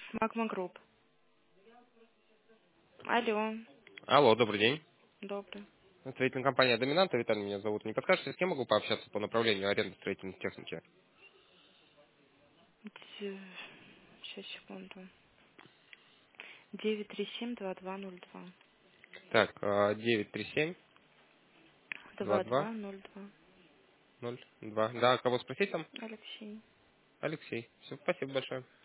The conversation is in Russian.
Магма Групп. Алло, Алло, добрый день. добрый. Строительная компания «Доминанта», Виталий меня зовут. Не подскажете, с кем могу пообщаться по направлению аренды строительной техники? Сейчас, секунду. 937-2202. Так, 937 22 2202. 02. Да, кого спросить там? Алексей. Алексей. Все, спасибо большое.